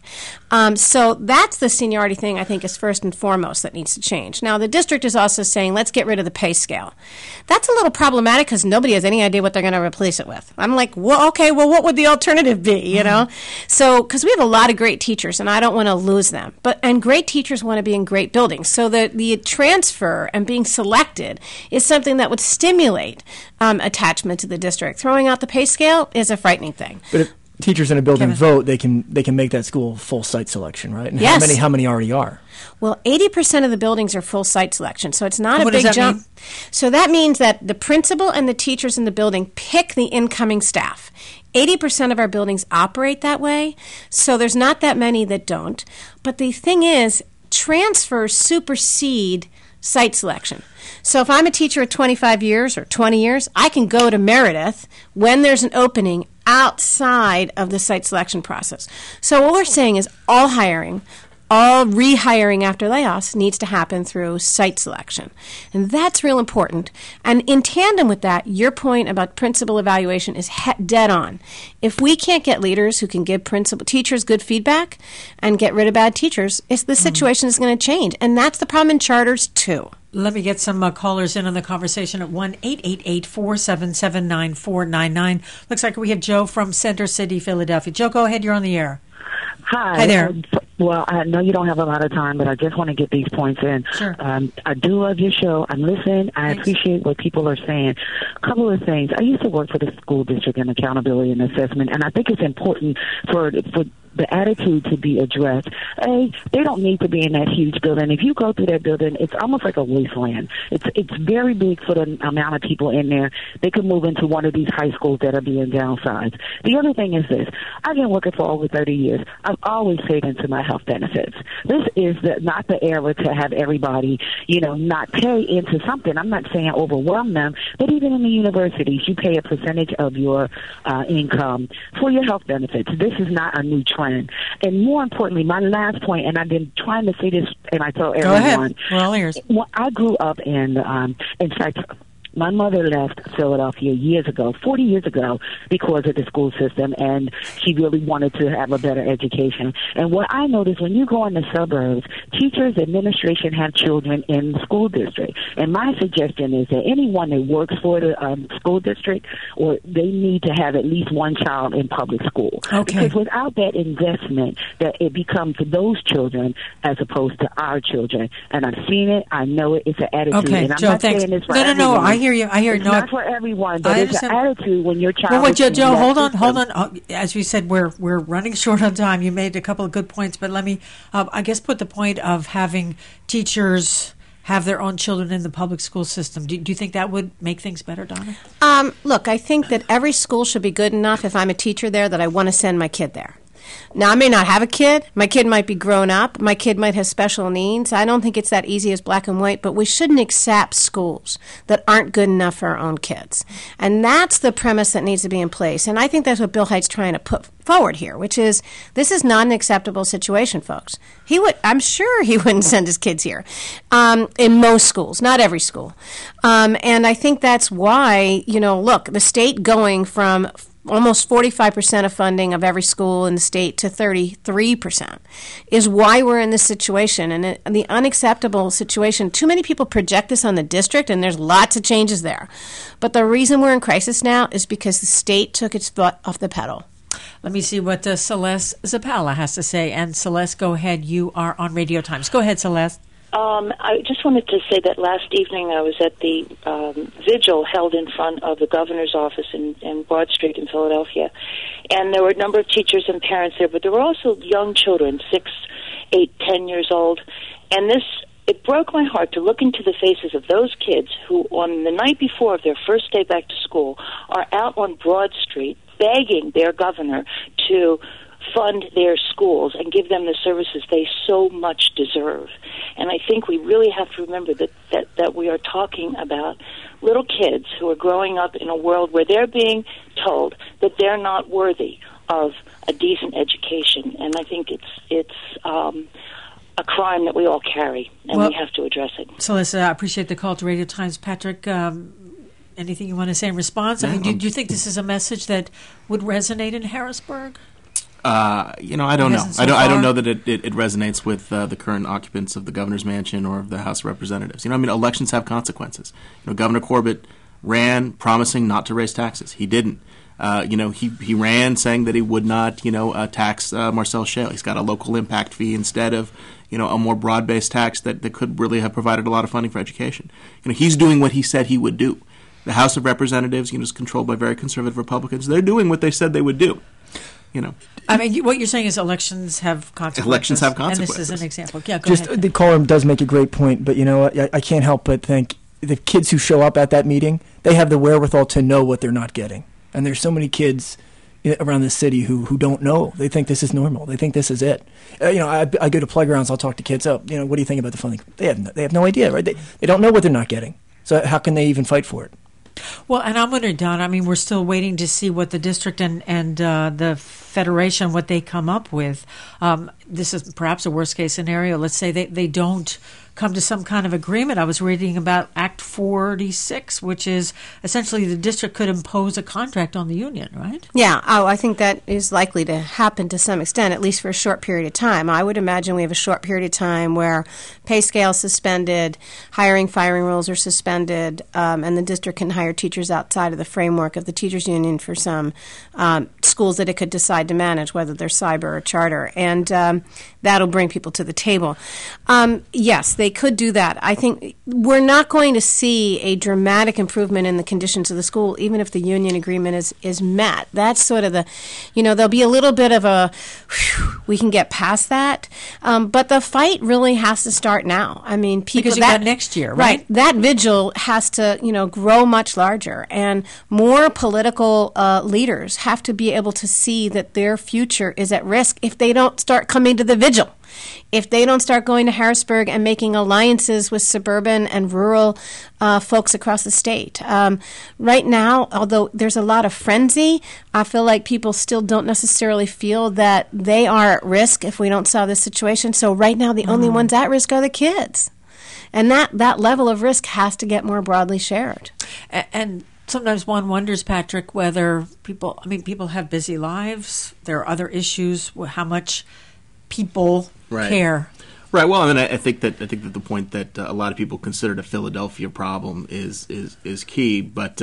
So that's the seniority thing I think is first and foremost that needs to change. Now, the district is also saying, let's get rid of the pay scale. That's a little problematic because nobody has any idea what they're going to replace it with. I'm like, well, okay, well, what would the alternative be, So, because we have a lot of great teachers, and I don't want to lose them. And great teachers want to be in great buildings. So the transfer and being selected is something that would stimulate attachment to the district. Throwing out the pay scale is a frightening thing. But if teachers in a building vote, they can make that school full site selection, right? And yes. How many already are? Well, 80% of the buildings are full site selection, so it's not a big jump. So that means that the principal and the teachers in the building pick the incoming staff. 80% of our buildings operate that way, so there's not that many that don't. But the thing is, transfers supersede site selection. So if I'm a teacher at 25 years or 20 years, I can go to Meredith when there's an opening outside of the site selection process. So what we're saying is all hiring, all rehiring after layoffs needs to happen through site selection. And that's real important. And in tandem with that, your point about principal evaluation is dead on. If we can't get leaders who can give teachers good feedback and get rid of bad teachers, the situation is going to change. And that's the problem in charters, too. Let me get some callers in on the conversation at 1-888-477-9499. Looks like we have Joe from Center City, Philadelphia. Joe, go ahead. You're on the air. Hi there. Well, I know you don't have a lot of time, but I just want to get these points in. Sure. I do love your show. I'm listening. I appreciate what people are saying. A couple of things. I used to work for the school district in accountability and assessment, and I think it's important for the attitude to be addressed. They don't need to be in that huge building. If you go through that building, it's almost like a wasteland. It's very big for the amount of people in there. They could move into one of these high schools that are being downsized. The other thing is this. I've been working for over 30 years. I've always saved into my health benefits. This is not the era to have everybody, not pay into something. I'm not saying overwhelm them, but even in the universities, you pay a percentage of your income for your health benefits. This is not a new trend. And more importantly, my last point, and I've been trying to say this, and I tell everyone. Go ahead. We're all ears. I grew up in fact, My mother left Philadelphia years ago, 40 years ago, because of the school system, and she really wanted to have a better education. And what I noticed, when you go in the suburbs, teachers, administration have children in the school district. And my suggestion is that anyone that works for the school district, or they need to have at least one child in public school. Okay. Because without that investment, that it becomes those children as opposed to our children. And I've seen it. I know it. It's an attitude. Okay, and I'm Joe, not thanks. saying this for No, everyone. I hear you. It's not for everyone, but it's an attitude when your child. Well, wait, is Joe, in that hold on. system. As we said, we're running short on time. You made a couple of good points, but let me, I guess, put the point of having teachers have their own children in the public school system. Do you think that would make things better, Donna? Look, I think that every school should be good enough if I'm a teacher there that I want to send my kid there. Now, I may not have a kid. My kid might be grown up. My kid might have special needs. I don't think it's that easy as black and white, but we shouldn't accept schools that aren't good enough for our own kids. And that's the premise that needs to be in place. And I think that's what Bill Height's trying to put forward here, which is this is not an acceptable situation, folks. I'm sure he wouldn't send his kids here in most schools, not every school. And I think that's why, look, the state going from almost 45% of funding of every school in the state to 33% is why we're in this situation. And the unacceptable situation, too many people project this on the district, and there's lots of changes there. But the reason we're in crisis now is because the state took its foot off the pedal. Let me see what Celeste Zappala has to say. And Celeste, go ahead. You are on Radio Times. Go ahead, Celeste. I just wanted to say that last evening I was at the vigil held in front of the governor's office in Broad Street in Philadelphia. And there were a number of teachers and parents there, but there were also young children, 6, 8, 10 years old. And it broke my heart to look into the faces of those kids who, on the night before of their first day back to school, are out on Broad Street begging their governor to fund their schools and give them the services they so much deserve. And I think we really have to remember that we are talking about little kids who are growing up in a world where they're being told that they're not worthy of a decent education. And I think it's a crime that we all carry, and we have to address it. Celeste, I appreciate the call to Radio Times. Patrick, anything you want to say in response? I mean, do you think this is a message that would resonate in Harrisburg? I don't know. I don't know that it resonates with the current occupants of the governor's mansion or of the House of Representatives. Elections have consequences. Governor Corbett ran promising not to raise taxes. He didn't. He ran saying that he would not, tax Marcel Shale. He's got a local impact fee instead of, a more broad-based tax that could really have provided a lot of funding for education. He's doing what he said he would do. The House of Representatives, is controlled by very conservative Republicans. They're doing what they said they would do. I mean, what you're saying is elections have consequences. Elections have consequences. And this is an example. Yeah, go ahead. The caller does make a great point, but I can't help but think the kids who show up at that meeting, they have the wherewithal to know what they're not getting. And there's so many kids around the city who don't know. They think this is normal. They think this is it. I go to playgrounds. I'll talk to kids. What do you think about the funding? They have no idea, right? They don't know what they're not getting. So how can they even fight for it? Well, and I'm wondering, Don, I mean, we're still waiting to see what the district and the Federation, what they come up with. This is perhaps a worst-case scenario. Let's say they don't come to some kind of agreement. I was reading about Act 46, which is essentially the district could impose a contract on the union, right? Yeah. I think that is likely to happen to some extent, at least for a short period of time. I would imagine we have a short period of time where pay scale is suspended, hiring, firing rules are suspended, and the district can hire teachers outside of the framework of the teachers union for some schools that it could decide to manage, whether they're cyber or charter. And that'll bring people to the table. Yes, they could do that. I think we're not going to see a dramatic improvement in the conditions of the school, even if the union agreement is met. That's sort of there'll be a little bit of we can get past that. But the fight really has to start now. I mean, because you got next year, right? That vigil has to, grow much larger, and more political leaders have to be able to see that their future is at risk if they don't start coming to the vigil. If they don't start going to Harrisburg and making alliances with suburban and rural folks across the state. Right now, although there's a lot of frenzy, I feel like people still don't necessarily feel that they are at risk if we don't solve this situation. So right now, the only ones at risk are the kids. And that level of risk has to get more broadly shared. And sometimes one wonders, Patrick, whether people have busy lives. There are other issues, how much people care. Right. Well, I mean, I think that the point that a lot of people considered a Philadelphia problem is key, but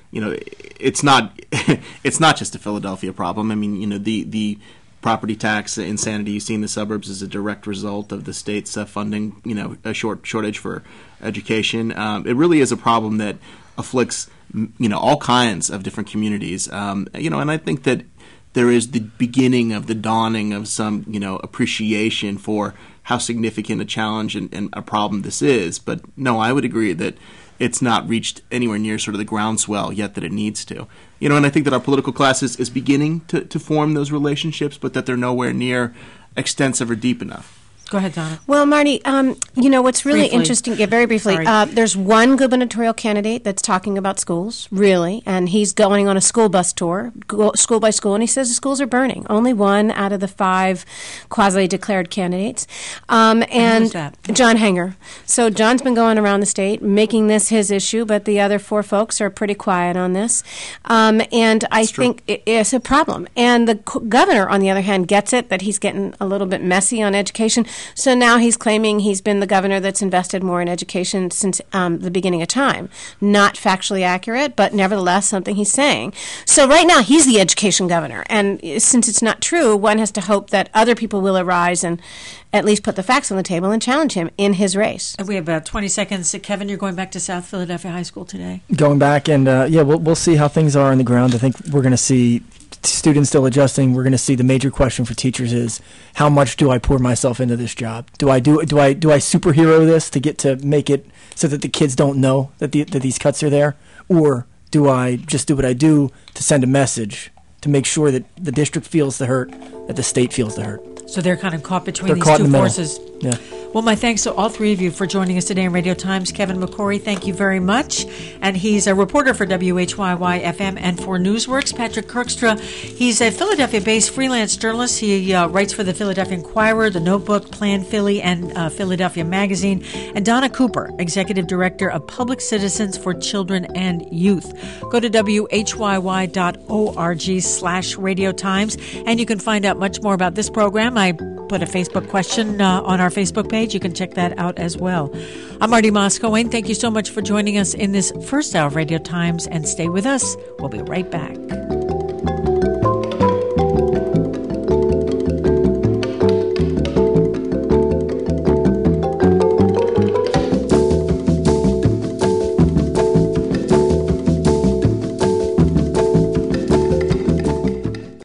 it's not it's not just a Philadelphia problem. I mean, the property tax insanity you see in the suburbs is a direct result of the state's funding, a shortage for education. It really is a problem that afflicts all kinds of different communities. And I think that there is the beginning of the dawning of some appreciation for how significant a challenge and a problem this is. But no, I would agree that it's not reached anywhere near sort of the groundswell yet that it needs to. And I think that our political class is beginning to form those relationships, but that they're nowhere near extensive or deep enough. Go ahead, Donna. Well, Marty, what's really interesting, very briefly, there's one gubernatorial candidate that's talking about schools, really, and he's going on a school bus tour, school by school, and he says the schools are burning. Only one out of the 5 quasi-declared candidates. And who's that? John Hanger. So John's been going around the state making this his issue, but the other 4 folks are pretty quiet on this. And I think it's a problem. And the governor, on the other hand, gets it, that he's getting a little bit messy on education. So now he's claiming he's been the governor that's invested more in education since the beginning of time. Not factually accurate, but nevertheless something he's saying. So right now he's the education governor. And since it's not true, one has to hope that other people will arise and at least put the facts on the table and challenge him in his race. We have about 20 seconds. Kevin, you're going back to South Philadelphia High School today. Going back, and we'll see how things are on the ground. I think we're going to see students still adjusting. We're going to see the major question for teachers is, how much do I pour myself into this job? Do I superhero this to get to make it so that the kids don't know that these cuts are there, or do I just do what I do to send a message to make sure that the district feels the hurt, that the state feels the hurt? So they're kind of caught between these two forces. Yeah. Well, my thanks to all 3 of you for joining us today in Radio Times. Kevin McCrory, thank you very much. And he's a reporter for WHYY-FM and for Newsworks. Patrick Kirkstra, he's a Philadelphia-based freelance journalist. He writes for the Philadelphia Inquirer, The Notebook, Plan Philly, and Philadelphia Magazine. And Donna Cooper, Executive Director of Public Citizens for Children and Youth. Go to WHYY.org/Radio Times, and you can find out much more about this program. I put a Facebook question on our Facebook page. You can check that out as well. I'm Marty Moscow-Wayne. Thank you so much for joining us in this first hour of Radio Times, and stay with us. We'll be right back.